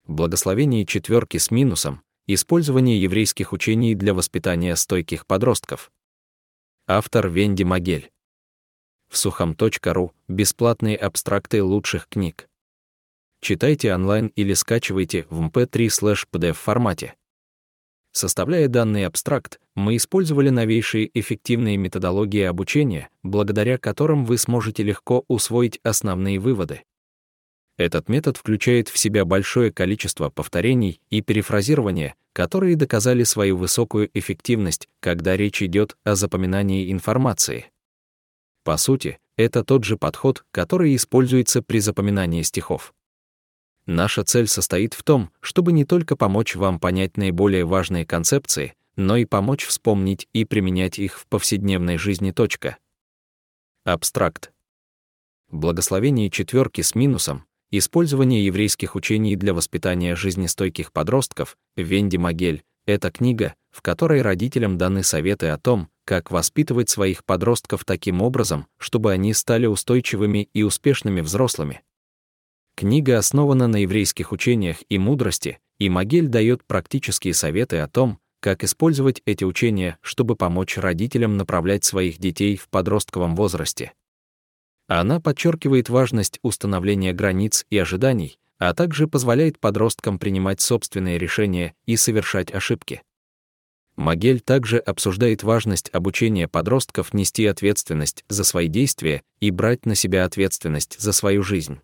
Благословение четверки с минусом. Использование еврейских учений для воспитания стойких подростков. Автор Венди Магель. В сухом.ру бесплатные абстракты лучших книг. Читайте онлайн или скачивайте в mp3/pdf формате. Составляя данный абстракт, мы использовали новейшие эффективные методологии обучения, благодаря которым вы сможете легко усвоить основные выводы. Этот метод включает в себя большое количество повторений и перефразирования, которые доказали свою высокую эффективность, когда речь идет о запоминании информации. По сути, это тот же подход, который используется при запоминании стихов. Наша цель состоит в том, чтобы не только помочь вам понять наиболее важные концепции, но и помочь вспомнить и применять их в повседневной жизни. Абстракт. Благословение четверки с минусом. Использование еврейских учений для воспитания жизнестойких подростков. Венди Магель — это книга, в которой родителям даны советы о том, как воспитывать своих подростков таким образом, чтобы они стали устойчивыми и успешными взрослыми. Книга основана на еврейских учениях и мудрости, и Магель дает практические советы о том, как использовать эти учения, чтобы помочь родителям направлять своих детей в подростковом возрасте. Она подчеркивает важность установления границ и ожиданий, а также позволяет подросткам принимать собственные решения и совершать ошибки. Магель также обсуждает важность обучения подростков нести ответственность за свои действия и брать на себя ответственность за свою жизнь.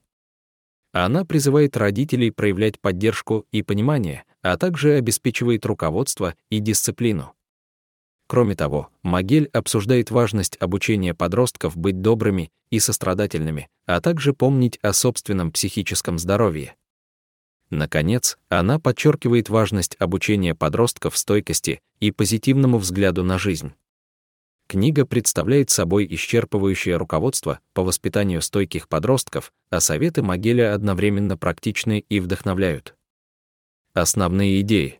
Она призывает родителей проявлять поддержку и понимание, а также обеспечивает руководство и дисциплину. Кроме того, Магель обсуждает важность обучения подростков быть добрыми и сострадательными, а также помнить о собственном психическом здоровье. Наконец, она подчеркивает важность обучения подростков стойкости и позитивному взгляду на жизнь. Книга представляет собой исчерпывающее руководство по воспитанию стойких подростков, а советы Магеля одновременно практичны и вдохновляют. Основные идеи.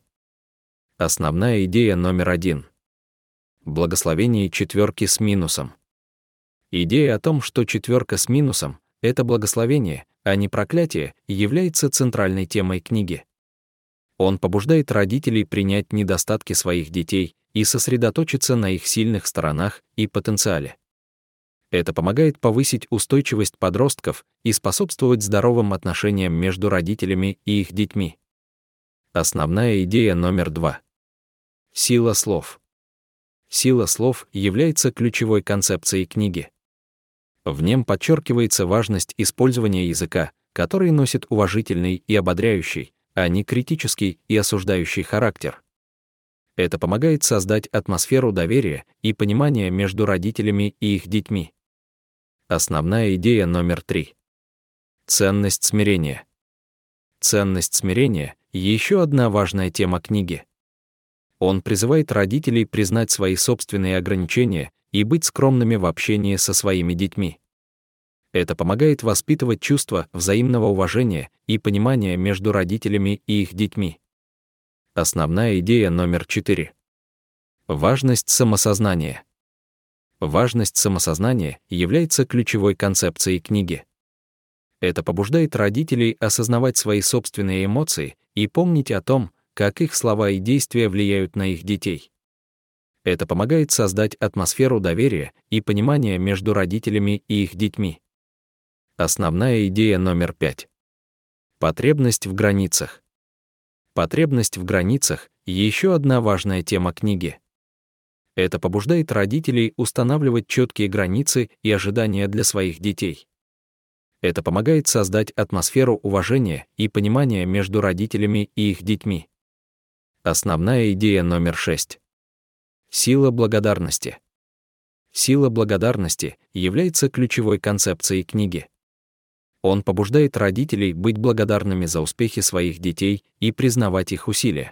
Основная идея номер 1. Благословение четверки с минусом. Идея о том, что четверка с минусом — это благословение, а не проклятие, является центральной темой книги. Он побуждает родителей принять недостатки своих детей и сосредоточиться на их сильных сторонах и потенциале. Это помогает повысить устойчивость подростков и способствовать здоровым отношениям между родителями и их детьми. Основная идея номер 2. Сила слов. Сила слов является ключевой концепцией книги. В нем подчеркивается важность использования языка, который носит уважительный и ободряющий, а не критический и осуждающий характер. Это помогает создать атмосферу доверия и понимания между родителями и их детьми. Основная идея номер 3. Ценность смирения. Ценность смирения — еще одна важная тема книги. Он призывает родителей признать свои собственные ограничения и быть скромными в общении со своими детьми. Это помогает воспитывать чувство взаимного уважения и понимания между родителями и их детьми. Основная идея номер 4. Важность самосознания. Важность самосознания является ключевой концепцией книги. Это побуждает родителей осознавать свои собственные эмоции и помнить о том, как их слова и действия влияют на их детей. Это помогает создать атмосферу доверия и понимания между родителями и их детьми. Основная идея номер 5. Потребность в границах. Потребность в границах — еще одна важная тема книги. Это побуждает родителей устанавливать четкие границы и ожидания для своих детей. Это помогает создать атмосферу уважения и понимания между родителями и их детьми. Основная идея номер 6. Сила благодарности. Сила благодарности является ключевой концепцией книги. Он побуждает родителей быть благодарными за успехи своих детей и признавать их усилия.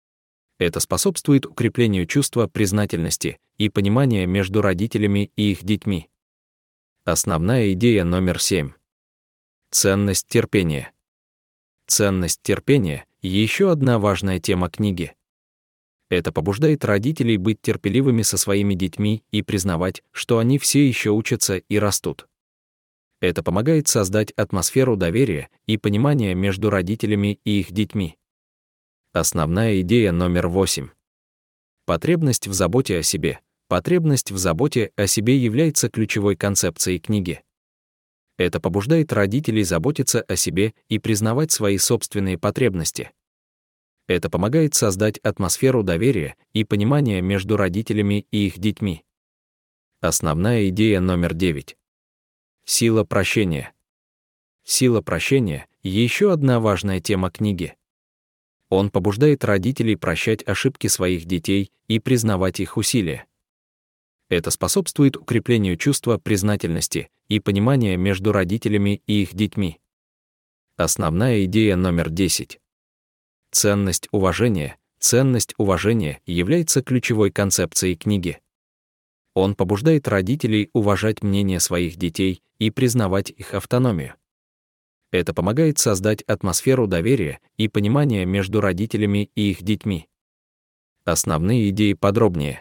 Это способствует укреплению чувства признательности и понимания между родителями и их детьми. Основная идея номер 7. Ценность терпения. Ценность терпения — еще одна важная тема книги. Это побуждает родителей быть терпеливыми со своими детьми и признавать, что они все еще учатся и растут. Это помогает создать атмосферу доверия и понимания между родителями и их детьми. Основная идея номер 8. Потребность в заботе о себе. Потребность в заботе о себе является ключевой концепцией книги. Это побуждает родителей заботиться о себе и признавать свои собственные потребности. Это помогает создать атмосферу доверия и понимания между родителями и их детьми. Основная идея номер 9. Сила прощения. Сила прощения — еще одна важная тема книги. Он побуждает родителей прощать ошибки своих детей и признавать их усилия. Это способствует укреплению чувства признательности и понимания между родителями и их детьми. Основная идея номер 10. Ценность уважения. Ценность уважения является ключевой концепцией книги. Он побуждает родителей уважать мнение своих детей и признавать их автономию. Это помогает создать атмосферу доверия и понимания между родителями и их детьми. Основные идеи подробнее.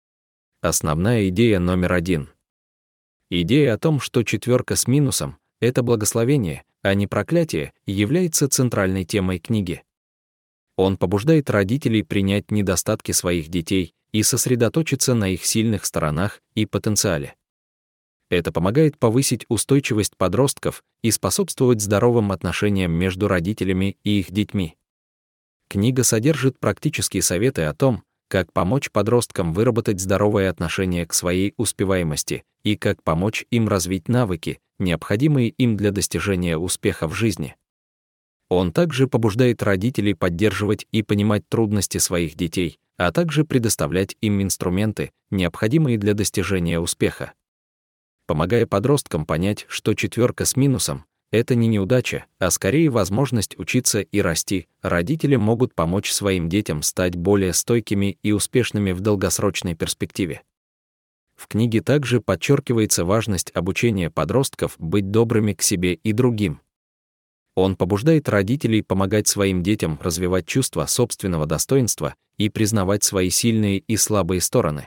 Основная идея номер 1. Идея о том, что четверка с минусом — это благословение, а не проклятие, является центральной темой книги. Он побуждает родителей принять недостатки своих детей и сосредоточиться на их сильных сторонах и потенциале. Это помогает повысить устойчивость подростков и способствовать здоровым отношениям между родителями и их детьми. Книга содержит практические советы о том, как помочь подросткам выработать здоровое отношение к своей успеваемости и как помочь им развить навыки, необходимые им для достижения успеха в жизни. Он также побуждает родителей поддерживать и понимать трудности своих детей, а также предоставлять им инструменты, необходимые для достижения успеха. Помогая подросткам понять, что четверка с минусом — это не неудача, а скорее возможность учиться и расти, родители могут помочь своим детям стать более стойкими и успешными в долгосрочной перспективе. В книге также подчеркивается важность обучения подростков быть добрыми к себе и другим. Он побуждает родителей помогать своим детям развивать чувство собственного достоинства и признавать свои сильные и слабые стороны.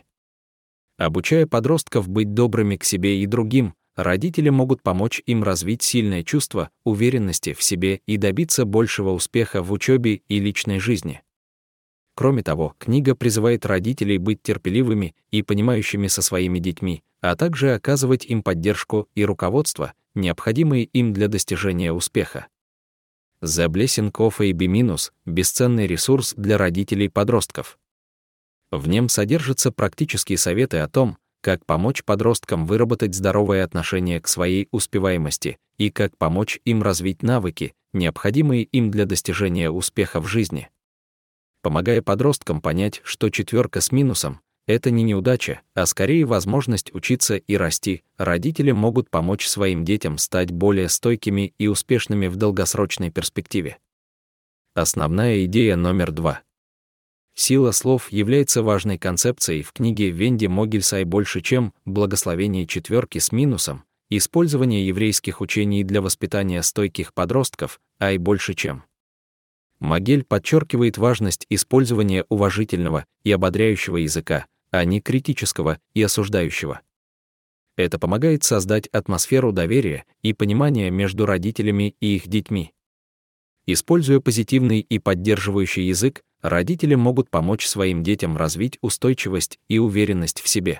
Обучая подростков быть добрыми к себе и другим, родители могут помочь им развить сильное чувство уверенности в себе и добиться большего успеха в учебе и личной жизни. Кроме того, книга призывает родителей быть терпеливыми и понимающими со своими детьми, а также оказывать им поддержку и руководство, необходимые им для достижения успеха. The Blessing of AB- — бесценный ресурс для родителей-подростков. В нем содержатся практические советы о том, как помочь подросткам выработать здоровое отношение к своей успеваемости и как помочь им развить навыки, необходимые им для достижения успеха в жизни. Помогая подросткам понять, что четверка с минусом — это не неудача, а скорее возможность учиться и расти, родители могут помочь своим детям стать более стойкими и успешными в долгосрочной перспективе. Основная идея номер 2. Сила слов является важной концепцией в книге Венди Могильсай больше, чем «Благословение четверки с минусом», использование еврейских учений для воспитания стойких подростков, а и больше, чем. Могель подчеркивает важность использования уважительного и ободряющего языка, а не критического и осуждающего. Это помогает создать атмосферу доверия и понимания между родителями и их детьми. Используя позитивный и поддерживающий язык, родители могут помочь своим детям развить устойчивость и уверенность в себе.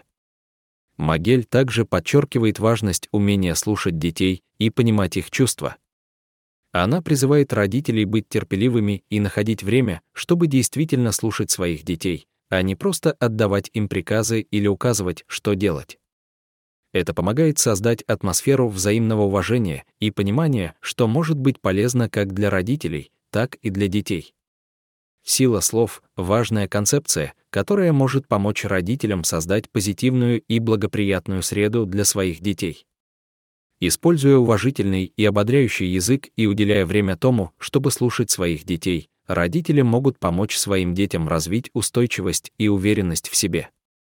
Могель также подчеркивает важность умения слушать детей и понимать их чувства. Она призывает родителей быть терпеливыми и находить время, чтобы действительно слушать своих детей, а не просто отдавать им приказы или указывать, что делать. Это помогает создать атмосферу взаимного уважения и понимания, что может быть полезно как для родителей, так и для детей. Сила слов — важная концепция, которая может помочь родителям создать позитивную и благоприятную среду для своих детей. Используя уважительный и ободряющий язык и уделяя время тому, чтобы слушать своих детей, родители могут помочь своим детям развить устойчивость и уверенность в себе.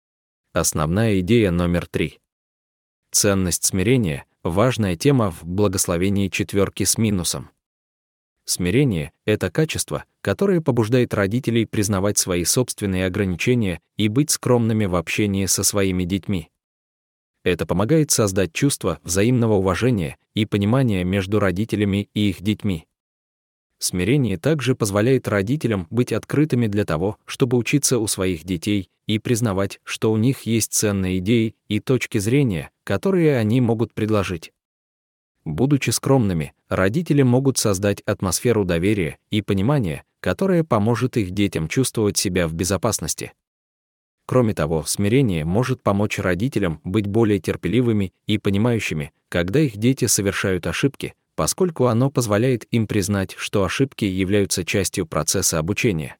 Основная идея номер 3. Ценность смирения — важная тема в благословении четверки с минусом. Смирение — это качество, которое побуждает родителей признавать свои собственные ограничения и быть скромными в общении со своими детьми. Это помогает создать чувство взаимного уважения и понимания между родителями и их детьми. Смирение также позволяет родителям быть открытыми для того, чтобы учиться у своих детей и признавать, что у них есть ценные идеи и точки зрения, которые они могут предложить. Будучи скромными, родители могут создать атмосферу доверия и понимания, которая поможет их детям чувствовать себя в безопасности. Кроме того, смирение может помочь родителям быть более терпеливыми и понимающими, когда их дети совершают ошибки, поскольку оно позволяет им признать, что ошибки являются частью процесса обучения.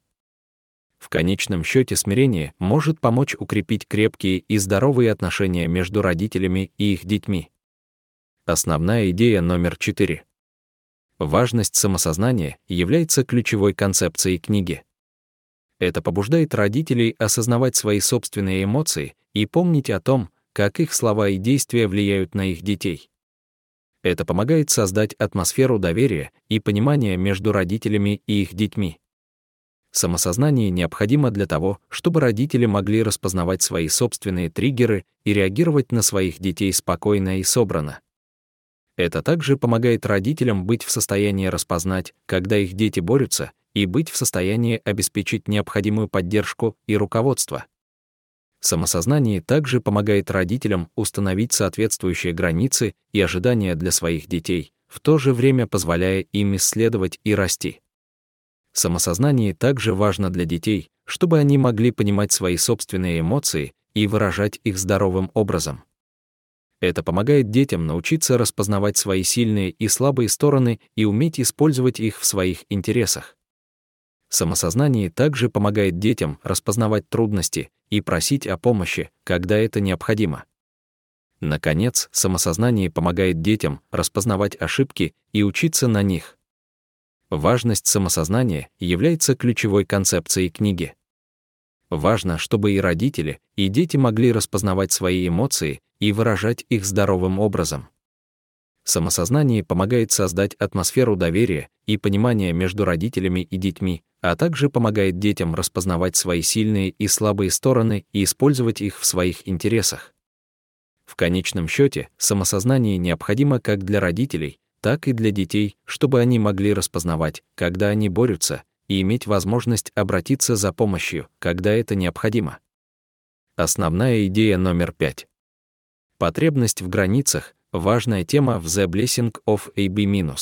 В конечном счете смирение может помочь укрепить крепкие и здоровые отношения между родителями и их детьми. Основная идея номер 4. Важность самосознания является ключевой концепцией книги. Это побуждает родителей осознавать свои собственные эмоции и помнить о том, как их слова и действия влияют на их детей. Это помогает создать атмосферу доверия и понимания между родителями и их детьми. Самосознание необходимо для того, чтобы родители могли распознавать свои собственные триггеры и реагировать на своих детей спокойно и собрано. Это также помогает родителям быть в состоянии распознать, когда их дети борются, и быть в состоянии обеспечить необходимую поддержку и руководство. Самосознание также помогает родителям установить соответствующие границы и ожидания для своих детей, в то же время позволяя им исследовать и расти. Самосознание также важно для детей, чтобы они могли понимать свои собственные эмоции и выражать их здоровым образом. Это помогает детям научиться распознавать свои сильные и слабые стороны и уметь использовать их в своих интересах. Самосознание также помогает детям распознавать трудности и просить о помощи, когда это необходимо. Наконец, самосознание помогает детям распознавать ошибки и учиться на них. Важность самосознания является ключевой концепцией книги. Важно, чтобы и родители, и дети могли распознавать свои эмоции и выражать их здоровым образом. Самосознание помогает создать атмосферу доверия и понимания между родителями и детьми, а также помогает детям распознавать свои сильные и слабые стороны и использовать их в своих интересах. В конечном счете, самосознание необходимо как для родителей, так и для детей, чтобы они могли распознавать, когда они борются, и иметь возможность обратиться за помощью, когда это необходимо. Основная идея номер 5. Потребность в границах — важная тема в The Blessing of AB-.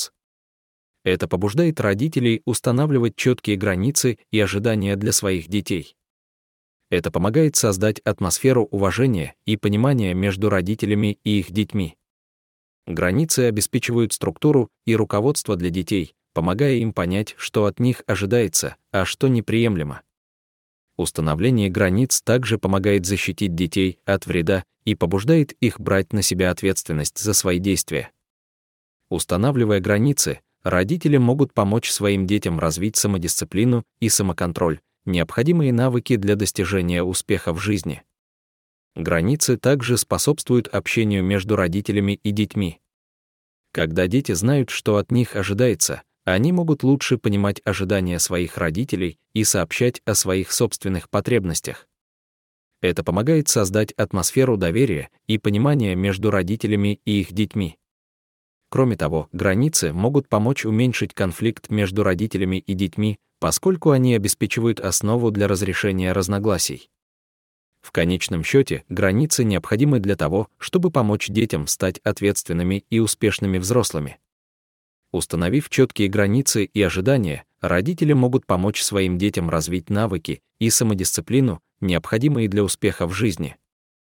Это побуждает родителей устанавливать четкие границы и ожидания для своих детей. Это помогает создать атмосферу уважения и понимания между родителями и их детьми. Границы обеспечивают структуру и руководство для детей, помогая им понять, что от них ожидается, а что неприемлемо. Установление границ также помогает защитить детей от вреда и побуждает их брать на себя ответственность за свои действия. Устанавливая границы, родители могут помочь своим детям развить самодисциплину и самоконтроль, необходимые навыки для достижения успеха в жизни. Границы также способствуют общению между родителями и детьми. Когда дети знают, что от них ожидается, они могут лучше понимать ожидания своих родителей и сообщать о своих собственных потребностях. Это помогает создать атмосферу доверия и понимания между родителями и их детьми. Кроме того, границы могут помочь уменьшить конфликт между родителями и детьми, поскольку они обеспечивают основу для разрешения разногласий. В конечном счете, границы необходимы для того, чтобы помочь детям стать ответственными и успешными взрослыми. Установив четкие границы и ожидания, родители могут помочь своим детям развить навыки и самодисциплину, необходимые для успеха в жизни.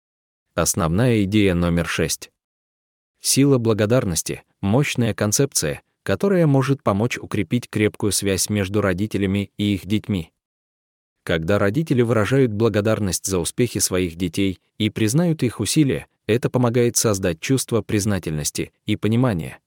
Основная идея номер 6. Сила благодарности — мощная концепция, которая может помочь укрепить крепкую связь между родителями и их детьми. Когда родители выражают благодарность за успехи своих детей и признают их усилия, это помогает создать чувство признательности и понимания.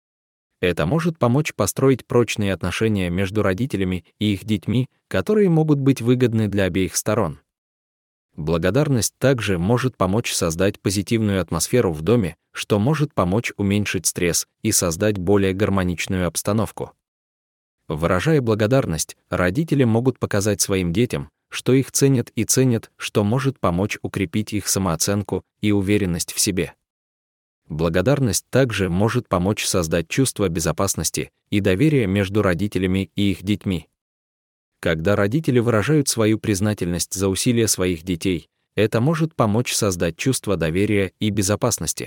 Это может помочь построить прочные отношения между родителями и их детьми, которые могут быть выгодны для обеих сторон. Благодарность также может помочь создать позитивную атмосферу в доме, что может помочь уменьшить стресс и создать более гармоничную обстановку. Выражая благодарность, родители могут показать своим детям, что их ценят и ценят, что может помочь укрепить их самооценку и уверенность в себе. Благодарность также может помочь создать чувство безопасности и доверия между родителями и их детьми. Когда родители выражают свою признательность за усилия своих детей, это может помочь создать чувство доверия и безопасности.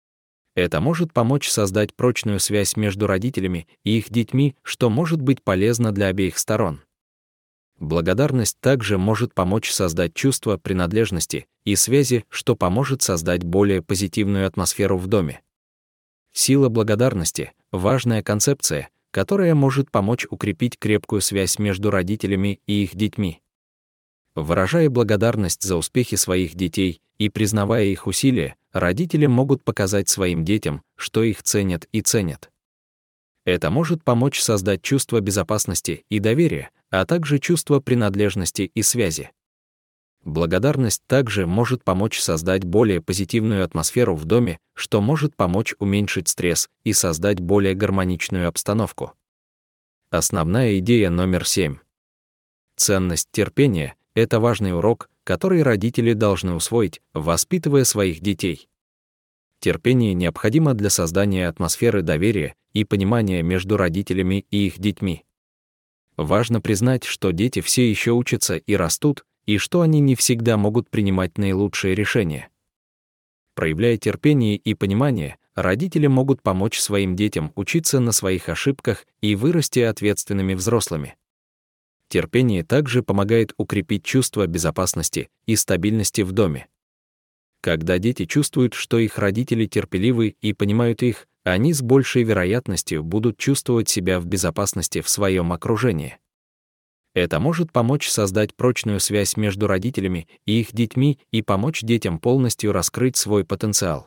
Это может помочь создать прочную связь между родителями и их детьми, что может быть полезно для обеих сторон. Благодарность также может помочь создать чувство принадлежности и связи, что поможет создать более позитивную атмосферу в доме. Сила благодарности — важная концепция, которая может помочь укрепить крепкую связь между родителями и их детьми. Выражая благодарность за успехи своих детей и признавая их усилия, родители могут показать своим детям, что их ценят и ценят. Это может помочь создать чувство безопасности и доверия, а также чувство принадлежности и связи. Благодарность также может помочь создать более позитивную атмосферу в доме, что может помочь уменьшить стресс и создать более гармоничную обстановку. Основная идея номер 7. Ценность терпения — это важный урок, который родители должны усвоить, воспитывая своих детей. Терпение необходимо для создания атмосферы доверия и понимания между родителями и их детьми. Важно признать, что дети все еще учатся и растут, и что они не всегда могут принимать наилучшие решения. Проявляя терпение и понимание, родители могут помочь своим детям учиться на своих ошибках и вырасти ответственными взрослыми. Терпение также помогает укрепить чувство безопасности и стабильности в доме. Когда дети чувствуют, что их родители терпеливы и понимают их, они с большей вероятностью будут чувствовать себя в безопасности в своем окружении. Это может помочь создать прочную связь между родителями и их детьми и помочь детям полностью раскрыть свой потенциал.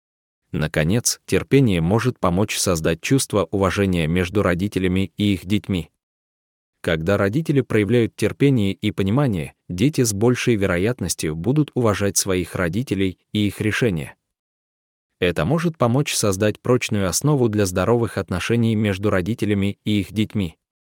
Наконец, терпение может помочь создать чувство уважения между родителями и их детьми. Когда родители проявляют терпение и понимание, дети с большей вероятностью будут уважать своих родителей и их решения. Это может помочь создать прочную основу для здоровых отношений между родителями и их детьми.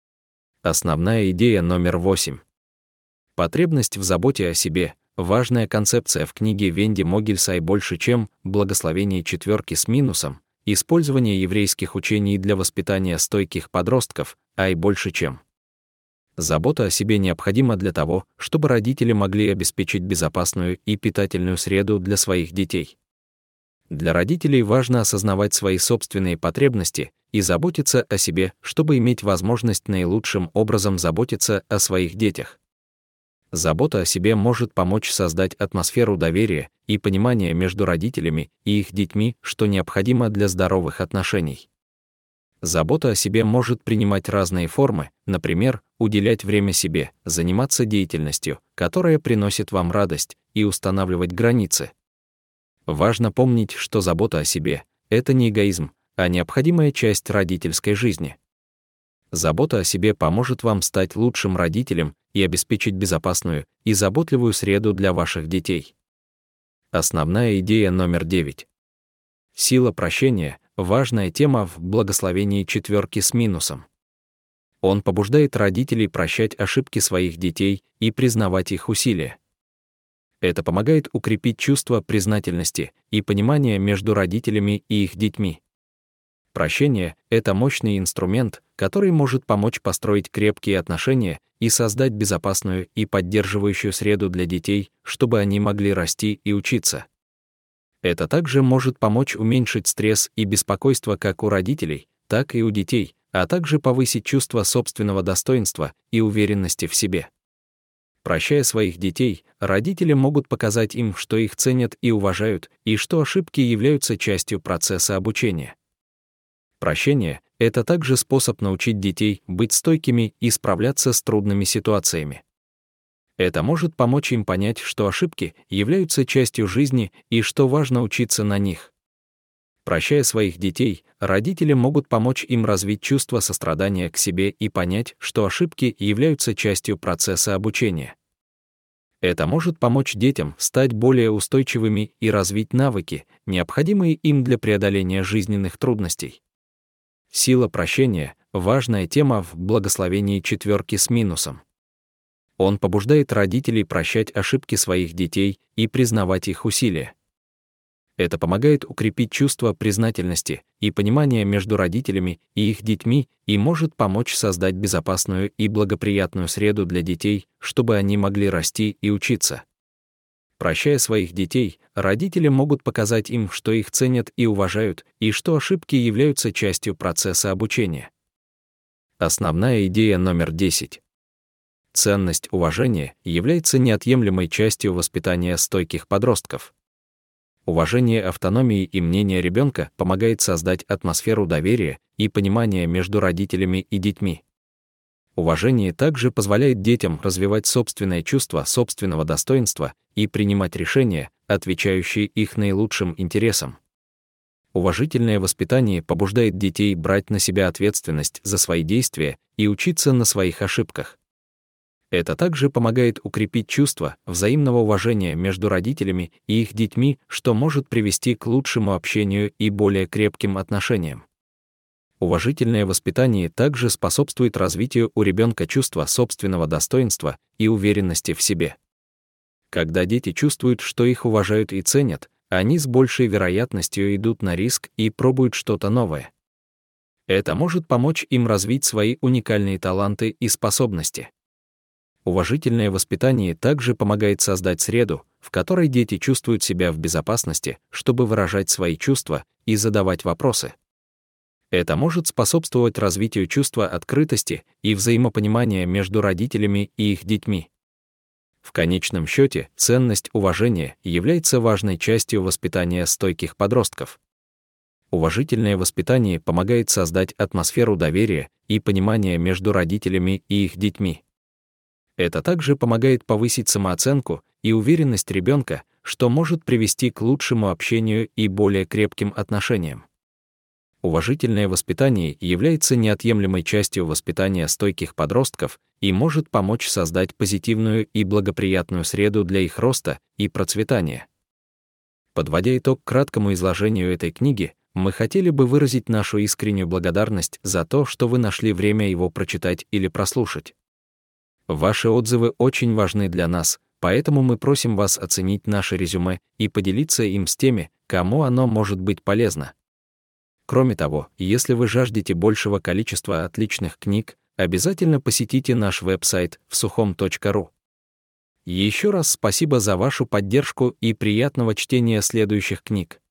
Основная идея номер 8. Потребность в заботе о себе — важная концепция в книге Венди Могильсай «Больше чем. Благословение четверки с минусом. Использование еврейских учений для воспитания стойких подростков, ай больше чем». Забота о себе необходима для того, чтобы родители могли обеспечить безопасную и питательную среду для своих детей. Для родителей важно осознавать свои собственные потребности и заботиться о себе, чтобы иметь возможность наилучшим образом заботиться о своих детях. Забота о себе может помочь создать атмосферу доверия и понимания между родителями и их детьми, что необходимо для здоровых отношений. Забота о себе может принимать разные формы, например, уделять время себе, заниматься деятельностью, которая приносит вам радость, и устанавливать границы. Важно помнить, что забота о себе — это не эгоизм, а необходимая часть родительской жизни. Забота о себе поможет вам стать лучшим родителем и обеспечить безопасную и заботливую среду для ваших детей. Основная идея номер 9. Сила прощения — важная тема в благословении четверки с минусом. Он побуждает родителей прощать ошибки своих детей и признавать их усилия. Это помогает укрепить чувство признательности и понимания между родителями и их детьми. Прощение — это мощный инструмент, который может помочь построить крепкие отношения и создать безопасную и поддерживающую среду для детей, чтобы они могли расти и учиться. Это также может помочь уменьшить стресс и беспокойство как у родителей, так и у детей, а также повысить чувство собственного достоинства и уверенности в себе. Прощая своих детей, родители могут показать им, что их ценят и уважают, и что ошибки являются частью процесса обучения. Прощение — это также способ научить детей быть стойкими и справляться с трудными ситуациями. Это может помочь им понять, что ошибки являются частью жизни и что важно учиться на них. Прощая своих детей, родители могут помочь им развить чувство сострадания к себе и понять, что ошибки являются частью процесса обучения. Это может помочь детям стать более устойчивыми и развить навыки, необходимые им для преодоления жизненных трудностей. Сила прощения — важная тема в благословении четверки с минусом. Он побуждает родителей прощать ошибки своих детей и признавать их усилия. Это помогает укрепить чувство признательности и понимания между родителями и их детьми и может помочь создать безопасную и благоприятную среду для детей, чтобы они могли расти и учиться. Прощая своих детей, родители могут показать им, что их ценят и уважают, и что ошибки являются частью процесса обучения. Основная идея номер 10. Ценность уважения является неотъемлемой частью воспитания стойких подростков. Уважение автономии и мнения ребенка помогает создать атмосферу доверия и понимания между родителями и детьми. Уважение также позволяет детям развивать собственное чувство собственного достоинства и принимать решения, отвечающие их наилучшим интересам. Уважительное воспитание побуждает детей брать на себя ответственность за свои действия и учиться на своих ошибках. Это также помогает укрепить чувство взаимного уважения между родителями и их детьми, что может привести к лучшему общению и более крепким отношениям. Уважительное воспитание также способствует развитию у ребенка чувства собственного достоинства и уверенности в себе. Когда дети чувствуют, что их уважают и ценят, они с большей вероятностью идут на риск и пробуют что-то новое. Это может помочь им развить свои уникальные таланты и способности. Уважительное воспитание также помогает создать среду, в которой дети чувствуют себя в безопасности, чтобы выражать свои чувства и задавать вопросы. Это может способствовать развитию чувства открытости и взаимопонимания между родителями и их детьми. В конечном счете, ценность уважения является важной частью воспитания стойких подростков. Уважительное воспитание помогает создать атмосферу доверия и понимания между родителями и их детьми. Это также помогает повысить самооценку и уверенность ребенка, что может привести к лучшему общению и более крепким отношениям. Уважительное воспитание является неотъемлемой частью воспитания стойких подростков и может помочь создать позитивную и благоприятную среду для их роста и процветания. Подводя итог краткому изложению этой книги, мы хотели бы выразить нашу искреннюю благодарность за то, что вы нашли время его прочитать или прослушать. Ваши отзывы очень важны для нас, поэтому мы просим вас оценить наше резюме и поделиться им с теми, кому оно может быть полезно. Кроме того, если вы жаждете большего количества отличных книг, обязательно посетите наш веб-сайт vsukhom.ru. Еще раз спасибо за вашу поддержку и приятного чтения следующих книг.